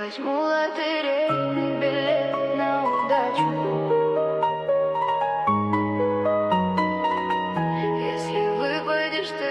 возьму лотерейный билет на удачу. Если выпадешь ты,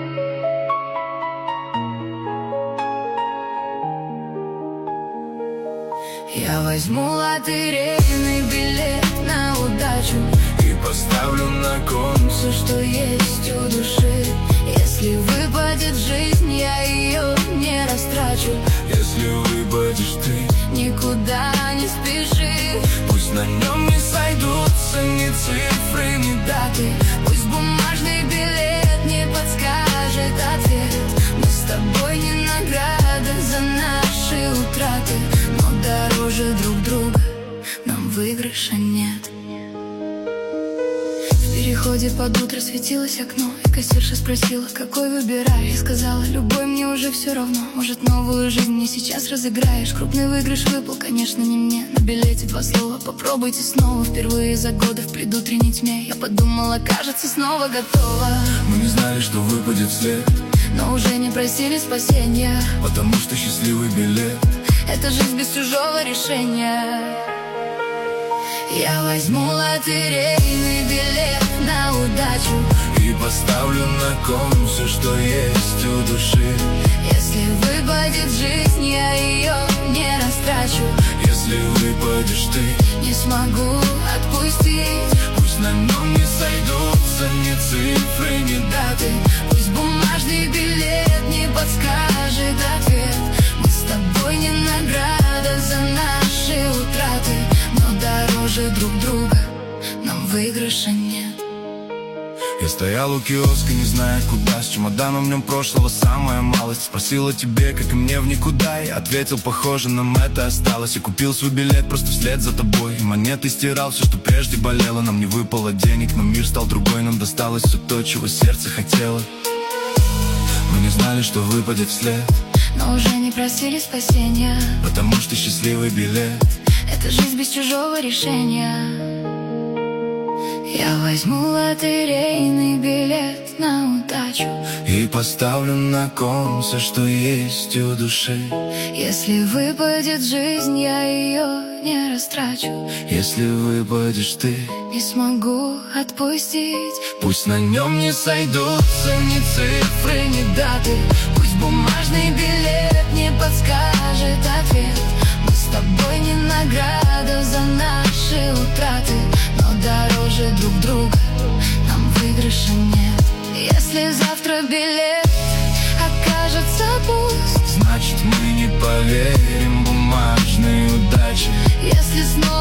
я возьму лотерейный билет на удачу и поставлю на кон все, что есть у души. Если выпадет жизнь, я ее не растрачу. Если выпадешь ты, никуда не спеши. пусть на нем не сойдутся ни цифры, ни даты. Пусть бумажный билет не подскажет ответ. Мы с тобой не награда за наши утраты, но дороже друг друга нам выигрыша нет. В переходе под утро светилось окно, и кассирша спросила, какой выбирай. Я сказала, любой, мне уже все равно. Может, новую жизнь мне сейчас разыграешь. Крупный выигрыш выпал, конечно, не мне. На билете 2 слова, попробуйте снова. Впервые за годы в предутренней тьме я подумала, кажется, снова готова. Мы не знали, что выпадет вслед, но уже не просили спасения, потому что счастливый билет — это жизнь без чужого решения. Я возьму лотерейный билет на удачу и поставлю на кон все, что есть у души. Если выпадет жизнь, я ее не растрачу. Если выпадешь ты, не смогу отпустить. пусть на нем не сойдутся ни цифры, ни даты. Пусть бумажный билет не подскажет ответ. Мы с тобой не награда за наши утраты, но дороже друг друга нам выигрыша нет. Я стоял у киоска, не зная куда, с чемоданом в нем прошлого самая малость. Спросила тебе, как и мне в никуда, я ответил, похоже, нам это осталось. Я купил свой билет просто вслед за тобой, и монеты стирал все, что прежде болело. Нам не выпало денег, но мир стал другой, нам досталось все то, чего сердце хотело. Мы не знали, что выпадет вслед, но уже не просили спасения, потому что счастливый билет — это жизнь без чужого решения. Я возьму лотерейный билет на удачу и поставлю на кон все, что есть у души. Если выпадет жизнь, я ее не растрачу. Если выпадешь ты, не смогу отпустить. пусть на нем не сойдутся ни цифры, ни даты. Пусть бумажный билет не подскажет ответ. Мы с тобой не награда за наши утраты, но дороже друг друга нам выигрыша нет. Если завтра билет окажется пуст, значит, мы не поверим бумажной удаче. Если снова